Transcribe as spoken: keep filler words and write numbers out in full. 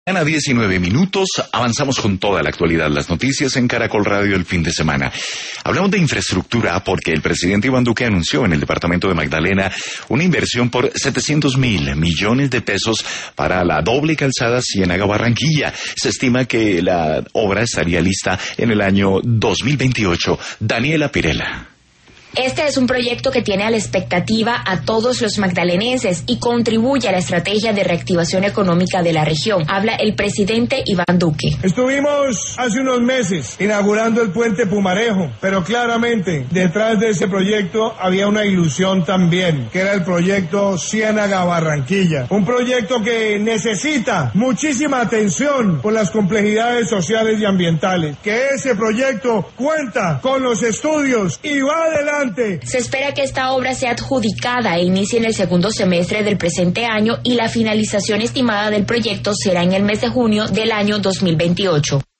A diecinueve minutos, avanzamos con toda la actualidad, las noticias en Caracol Radio el fin de semana. Hablamos de infraestructura porque el presidente Iván Duque anunció en el departamento de Magdalena una inversión por setecientos mil millones de pesos para la doble calzada Ciénaga-Barranquilla. Se estima que la obra estaría lista en el año dos mil veintiocho. Daniela Pirela. Este es un proyecto que tiene a la expectativa a todos los magdalenenses y contribuye a la estrategia de reactivación económica de la región. Habla el presidente Iván Duque. Estuvimos hace unos meses inaugurando el puente Pumarejo, pero claramente detrás de ese proyecto había una ilusión también, que era el proyecto Ciénaga-Barranquilla. Un proyecto que necesita muchísima atención por las complejidades sociales y ambientales. Que ese proyecto cuenta con los estudios y va adelante. Se espera que esta obra sea adjudicada e inicie en el segundo semestre del presente año y la finalización estimada del proyecto será en el mes de junio del año dos mil veintiocho.